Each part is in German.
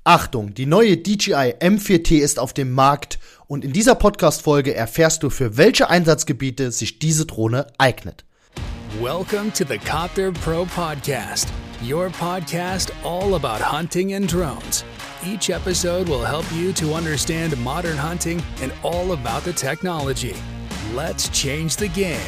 Achtung, die neue DJI M4T ist auf dem Markt und in dieser Podcast-Folge erfährst du, für welche Einsatzgebiete sich diese Drohne eignet. Welcome to the Copter Pro Podcast, your podcast all about hunting and drones. Each episode will help you to understand modern hunting and all about the technology. Let's change the game.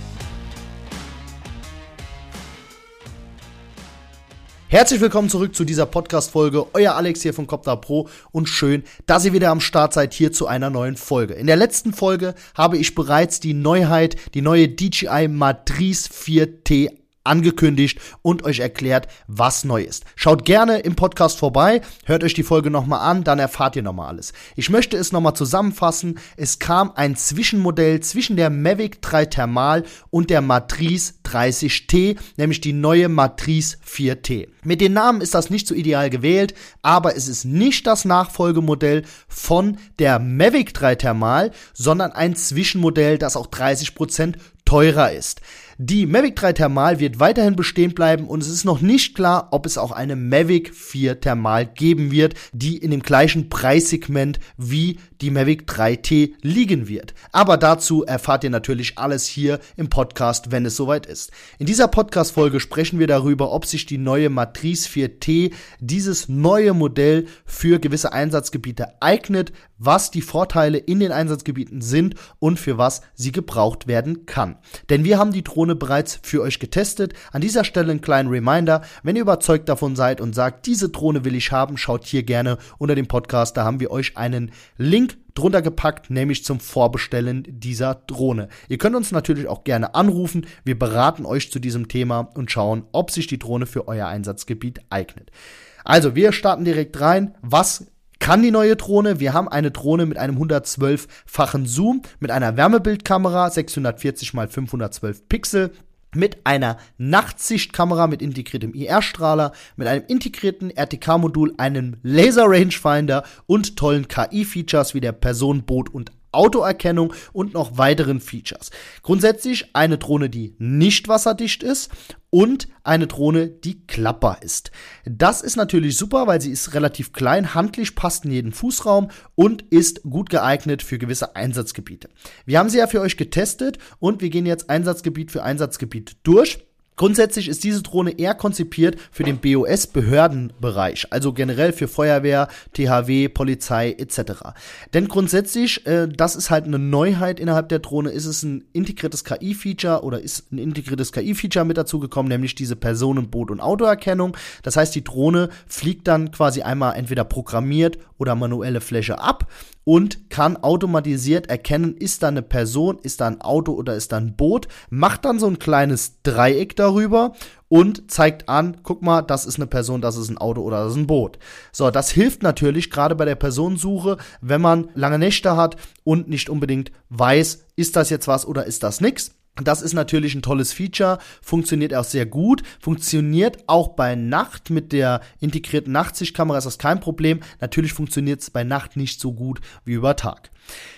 Herzlich willkommen zurück zu dieser Podcast-Folge. Euer Alex hier von Copter Pro und schön, dass ihr wieder am Start seid hier zu einer neuen Folge. In der letzten Folge habe ich bereits die Neuheit, die neue DJI Matrice 4T angekündigt und euch erklärt, was neu ist. Schaut gerne im Podcast vorbei, hört euch die Folge nochmal an, dann erfahrt ihr nochmal alles. Ich möchte es nochmal zusammenfassen. Es kam ein Zwischenmodell zwischen der Mavic 3 Thermal und der Matrice 30T, nämlich die neue Matrice 4T. Mit den Namen ist das nicht so ideal gewählt, aber es ist nicht das Nachfolgemodell von der Mavic 3 Thermal, sondern ein Zwischenmodell, das auch 30% teurer ist. Die Mavic 3 Thermal wird weiterhin bestehen bleiben und es ist noch nicht klar, ob es auch eine Mavic 4 Thermal geben wird, die in dem gleichen Preissegment wie die Mavic 3T liegen wird. Aber dazu erfahrt ihr natürlich alles hier im Podcast, wenn es soweit ist. In dieser Podcast-Folge sprechen wir darüber, ob sich die neue Matrice 4T, dieses neue Modell, für gewisse Einsatzgebiete eignet, was die Vorteile in den Einsatzgebieten sind und für was sie gebraucht werden kann. Denn wir haben die Drohne bereits für euch getestet. An dieser Stelle einen kleinen Reminder: Wenn ihr überzeugt davon seid und sagt, diese Drohne will ich haben, schaut hier gerne unter dem Podcast, da haben wir euch einen Link drunter gepackt, nämlich zum Vorbestellen dieser Drohne. Ihr könnt uns natürlich auch gerne anrufen, wir beraten euch zu diesem Thema und schauen, ob sich die Drohne für euer Einsatzgebiet eignet. Also, wir starten direkt rein. Was kann die neue Drohne? Wir haben eine Drohne mit einem 112-fachen Zoom, mit einer Wärmebildkamera, 640 x 512 Pixel, mit einer Nachtsichtkamera mit integriertem IR-Strahler, mit einem integrierten RTK-Modul, einem Laser-Rangefinder und tollen KI-Features wie der Personen-, Boot- und Autoerkennung und noch weiteren Features. Grundsätzlich eine Drohne, die nicht wasserdicht ist und eine Drohne, die klappbar ist. Das ist natürlich super, weil sie ist relativ klein, handlich, passt in jeden Fußraum und ist gut geeignet für gewisse Einsatzgebiete. Wir haben sie ja für euch getestet und wir gehen jetzt Einsatzgebiet für Einsatzgebiet durch. Grundsätzlich ist diese Drohne eher konzipiert für den BOS-Behördenbereich, also generell für Feuerwehr, THW, Polizei etc. Denn grundsätzlich, das ist halt eine Neuheit innerhalb der Drohne, ist es ein integriertes KI-Feature oder ist ein integriertes KI-Feature mit dazu gekommen, nämlich diese Personen-, Boot- und Autoerkennung. Das heißt, die Drohne fliegt dann quasi einmal entweder programmiert oder manuelle Fläche ab und kann automatisiert erkennen, ist da eine Person, ist da ein Auto oder ist da ein Boot, macht dann so ein kleines Dreieck darüber und zeigt an, guck mal, das ist eine Person, das ist ein Auto oder das ist ein Boot. So, das hilft natürlich gerade bei der Personensuche, wenn man lange Nächte hat und nicht unbedingt weiß, ist das jetzt was oder ist das nix. Das ist natürlich ein tolles Feature, funktioniert auch sehr gut, funktioniert auch bei Nacht mit der integrierten Nachtsichtkamera, ist das kein Problem. Natürlich funktioniert es bei Nacht nicht so gut wie über Tag.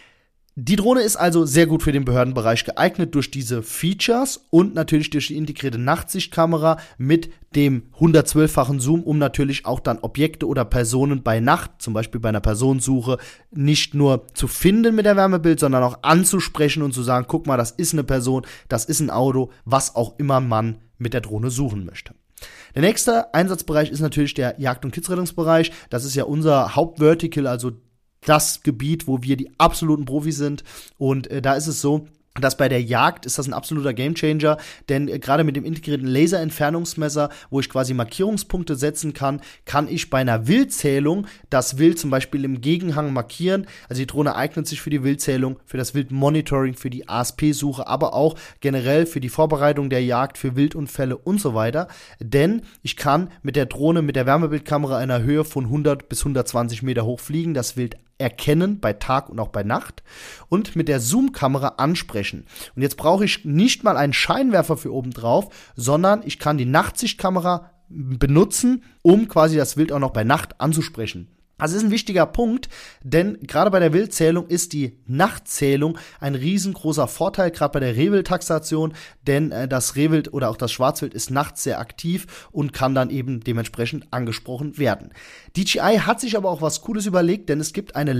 Die Drohne ist also sehr gut für den Behördenbereich geeignet durch diese Features und natürlich durch die integrierte Nachtsichtkamera mit dem 112-fachen Zoom, um natürlich auch dann Objekte oder Personen bei Nacht, zum Beispiel bei einer Personensuche, nicht nur zu finden mit der Wärmebild, sondern auch anzusprechen und zu sagen, guck mal, das ist eine Person, das ist ein Auto, was auch immer man mit der Drohne suchen möchte. Der nächste Einsatzbereich ist natürlich der Jagd- und Kidsrettungsbereich. Das ist ja unser Hauptvertical, also das Gebiet, wo wir die absoluten Profis sind. Und da ist es so, dass bei der Jagd ist das ein absoluter Gamechanger, denn gerade mit dem integrierten Laserentfernungsmesser, wo ich quasi Markierungspunkte setzen kann, kann ich bei einer Wildzählung das Wild zum Beispiel im Gegenhang markieren. Also die Drohne eignet sich für die Wildzählung, für das Wildmonitoring, für die ASP-Suche, aber auch generell für die Vorbereitung der Jagd, für Wildunfälle und so weiter. Denn ich kann mit der Drohne, mit der Wärmebildkamera in einer Höhe von 100 bis 120 Meter hoch fliegen, das Wild erkennen bei Tag und auch bei Nacht und mit der Zoom-Kamera ansprechen. Und jetzt brauche ich nicht mal einen Scheinwerfer für oben drauf, sondern ich kann die Nachtsichtkamera benutzen, um quasi das Wild auch noch bei Nacht anzusprechen. Also ist ein wichtiger Punkt, denn gerade bei der Wildzählung ist die Nachtzählung ein riesengroßer Vorteil, gerade bei der Rehwildtaxation, denn das Rehwild oder auch das Schwarzwild ist nachts sehr aktiv und kann dann eben dementsprechend angesprochen werden. DJI hat sich aber auch was Cooles überlegt, denn es gibt eine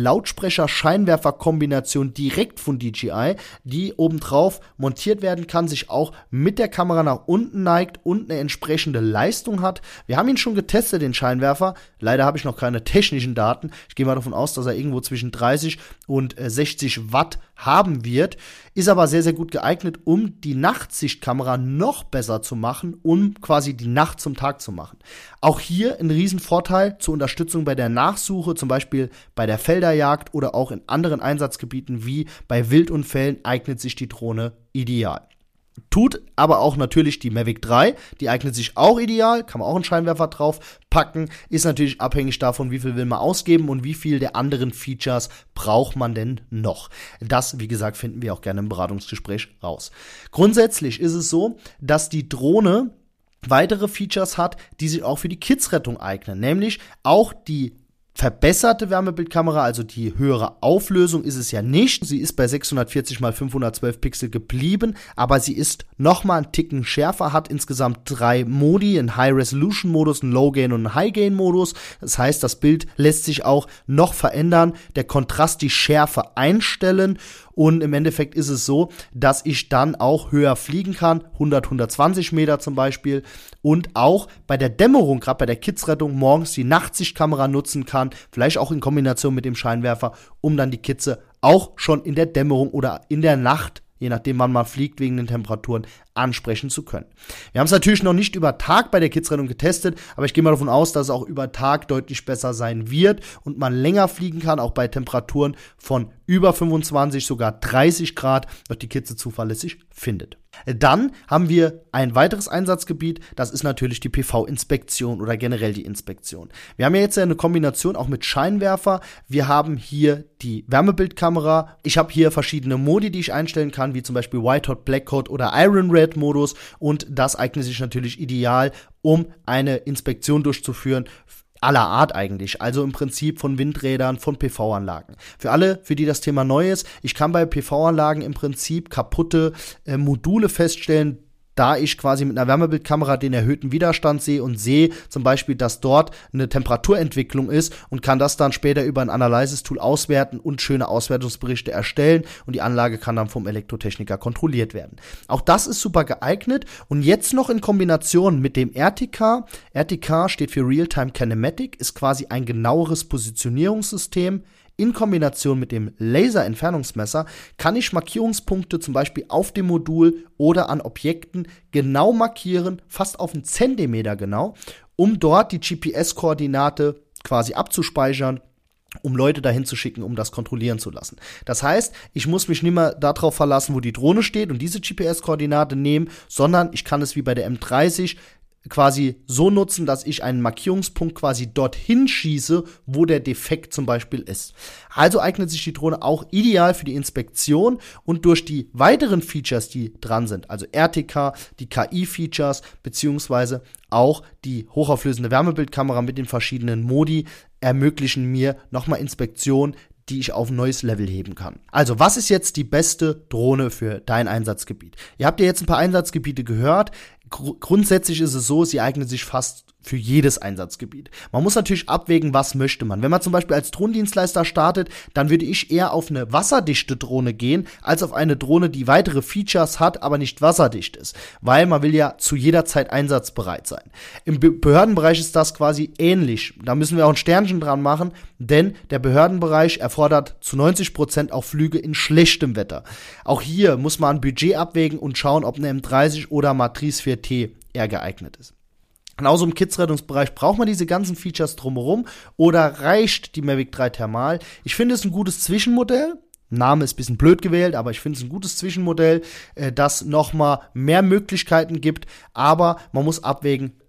Lautsprecher-Scheinwerfer-Kombination direkt von DJI, die obendrauf montiert werden kann, sich auch mit der Kamera nach unten neigt und eine entsprechende Leistung hat. Wir haben ihn schon getestet, den Scheinwerfer. Leider habe ich noch keine technischen Daten. Ich gehe mal davon aus, dass er irgendwo zwischen 30 und 60 Watt haben wird, ist aber sehr, sehr gut geeignet, um die Nachtsichtkamera noch besser zu machen, um quasi die Nacht zum Tag zu machen. Auch hier ein Riesenvorteil zur Unterstützung bei der Nachsuche, zum Beispiel bei der Felderjagd oder auch in anderen Einsatzgebieten wie bei Wildunfällen eignet sich die Drohne ideal. Tut aber auch natürlich die Mavic 3, die eignet sich auch ideal, kann man auch einen Scheinwerfer drauf packen, ist natürlich abhängig davon, wie viel will man ausgeben und wie viel der anderen Features braucht man denn noch. Das, wie gesagt, finden wir auch gerne im Beratungsgespräch raus. Grundsätzlich ist es so, dass die Drohne weitere Features hat, die sich auch für die Kidsrettung eignen, nämlich auch die verbesserte Wärmebildkamera, also die höhere Auflösung ist es ja nicht. Sie ist bei 640 x 512 Pixel geblieben, aber sie ist nochmal einen Ticken schärfer, hat insgesamt 3 Modi, einen High-Resolution-Modus, einen Low-Gain und einen High-Gain-Modus. Das heißt, das Bild lässt sich auch noch verändern, der Kontrast, die Schärfe einstellen und im Endeffekt ist es so, dass ich dann auch höher fliegen kann, 100, 120 Meter zum Beispiel und auch bei der Dämmerung, gerade bei der Kidsrettung, morgens die Nachtsichtkamera nutzen kann, vielleicht auch in Kombination mit dem Scheinwerfer, um dann die Kitze auch schon in der Dämmerung oder in der Nacht, je nachdem wann man fliegt, wegen den Temperaturen, ansprechen zu können. Wir haben es natürlich noch nicht über Tag bei der Kidsrettung getestet, aber ich gehe mal davon aus, dass es auch über Tag deutlich besser sein wird und man länger fliegen kann, auch bei Temperaturen von über 25, sogar 30 Grad, dass die Kitze zuverlässig findet. Dann haben wir ein weiteres Einsatzgebiet, das ist natürlich die PV-Inspektion oder generell die Inspektion. Wir haben ja jetzt eine Kombination auch mit Scheinwerfer. Wir haben hier die Wärmebildkamera. Ich habe hier verschiedene Modi, die ich einstellen kann, wie zum Beispiel White Hot, Black Hot oder Iron Red Modus und das eignet sich natürlich ideal, um eine Inspektion durchzuführen, aller Art eigentlich, also im Prinzip von Windrädern, von PV-Anlagen. Für alle, für die das Thema neu ist, ich kann bei PV-Anlagen im Prinzip kaputte Module feststellen, da ich quasi mit einer Wärmebildkamera den erhöhten Widerstand sehe und sehe zum Beispiel, dass dort eine Temperaturentwicklung ist und kann das dann später über ein Analysis-Tool auswerten und schöne Auswertungsberichte erstellen und die Anlage kann dann vom Elektrotechniker kontrolliert werden. Auch das ist super geeignet und jetzt noch in Kombination mit dem RTK. RTK steht für Real-Time Kinematic, ist quasi ein genaueres Positionierungssystem. In Kombination mit dem Laser-Entfernungsmesser kann ich Markierungspunkte zum Beispiel auf dem Modul oder an Objekten genau markieren, fast auf einen Zentimeter genau, um dort die GPS-Koordinate quasi abzuspeichern, um Leute dahin zu schicken, um das kontrollieren zu lassen. Das heißt, ich muss mich nicht mehr darauf verlassen, wo die Drohne steht und diese GPS-Koordinate nehmen, sondern ich kann es wie bei der M30 quasi so nutzen, dass ich einen Markierungspunkt quasi dorthin schieße, wo der Defekt zum Beispiel ist. Also eignet sich die Drohne auch ideal für die Inspektion und durch die weiteren Features, die dran sind, also RTK, die KI-Features, beziehungsweise auch die hochauflösende Wärmebildkamera mit den verschiedenen Modi, ermöglichen mir nochmal Inspektionen, die ich auf ein neues Level heben kann. Also, was ist jetzt die beste Drohne für dein Einsatzgebiet? Ihr habt ja jetzt ein paar Einsatzgebiete gehört. Grundsätzlich ist es so, sie eignet sich fast für jedes Einsatzgebiet. Man muss natürlich abwägen, was möchte man. Wenn man zum Beispiel als Drohnendienstleister startet, dann würde ich eher auf eine wasserdichte Drohne gehen, als auf eine Drohne, die weitere Features hat, aber nicht wasserdicht ist. Weil man will ja zu jeder Zeit einsatzbereit sein. Im Behördenbereich ist das quasi ähnlich. Da müssen wir auch ein Sternchen dran machen, denn der Behördenbereich erfordert zu 90% auch Flüge in schlechtem Wetter. Auch hier muss man ein Budget abwägen und schauen, ob eine M30 oder Matrice 4T eher geeignet ist. Genauso im Kids-Rettungsbereich braucht man diese ganzen Features drumherum oder reicht die Mavic 3 Thermal? Ich finde es ein gutes Zwischenmodell. Name ist ein bisschen blöd gewählt, aber ich finde es ein gutes Zwischenmodell, das nochmal mehr Möglichkeiten gibt. Aber man muss abwägen,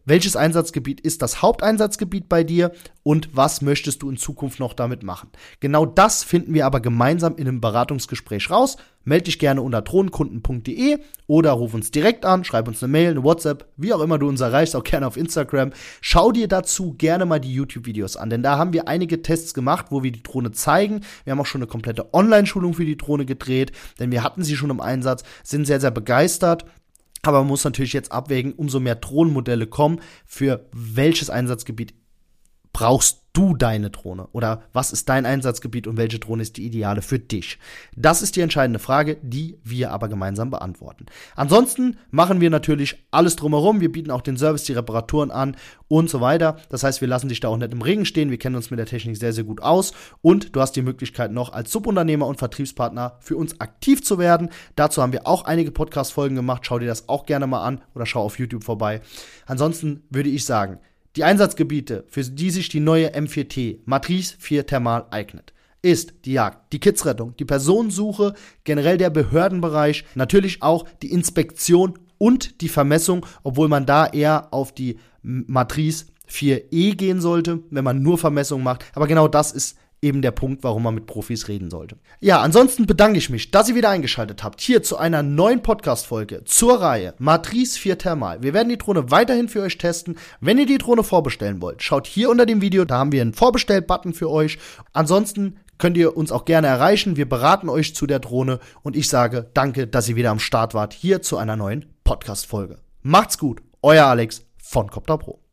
welches Einsatzgebiet ist das Haupteinsatzgebiet bei dir und was möchtest du in Zukunft noch damit machen. Genau das finden wir aber gemeinsam in einem Beratungsgespräch raus. Meld dich gerne unter drohnenkunden.de oder ruf uns direkt an, schreib uns eine Mail, eine WhatsApp, wie auch immer du uns erreichst, auch gerne auf Instagram. Schau dir dazu gerne mal die YouTube-Videos an, denn da haben wir einige Tests gemacht, wo wir die Drohne zeigen. Wir haben auch schon eine komplette Online-Schulung für die Drohne gedreht, denn wir hatten sie schon im Einsatz, sind sehr, sehr begeistert. Aber man muss natürlich jetzt abwägen, umso mehr Drohnenmodelle kommen, für welches Einsatzgebiet brauchst du deine Drohne? Oder was ist dein Einsatzgebiet und welche Drohne ist die ideale für dich? Das ist die entscheidende Frage, die wir aber gemeinsam beantworten. Ansonsten machen wir natürlich alles drumherum. Wir bieten auch den Service, die Reparaturen an und so weiter. Das heißt, wir lassen dich da auch nicht im Regen stehen. Wir kennen uns mit der Technik sehr, sehr gut aus. Und du hast die Möglichkeit noch als Subunternehmer und Vertriebspartner für uns aktiv zu werden. Dazu haben wir auch einige Podcast-Folgen gemacht. Schau dir das auch gerne mal an oder schau auf YouTube vorbei. Ansonsten würde ich sagen, die Einsatzgebiete, für die sich die neue M4T Matrice 4 Thermal eignet, ist die Jagd, die Kidsrettung, die Personensuche, generell der Behördenbereich, natürlich auch die Inspektion und die Vermessung, obwohl man da eher auf die Matrice 4E gehen sollte, wenn man nur Vermessung macht. Aber genau das ist eben der Punkt, warum man mit Profis reden sollte. Ja, ansonsten bedanke ich mich, dass ihr wieder eingeschaltet habt, hier zu einer neuen Podcast-Folge zur Reihe Matrice 4 Thermal. Wir werden die Drohne weiterhin für euch testen. Wenn ihr die Drohne vorbestellen wollt, schaut hier unter dem Video, da haben wir einen Vorbestell-Button für euch. Ansonsten könnt ihr uns auch gerne erreichen. Wir beraten euch zu der Drohne und ich sage danke, dass ihr wieder am Start wart, hier zu einer neuen Podcast-Folge. Macht's gut, euer Alex von Copter Pro.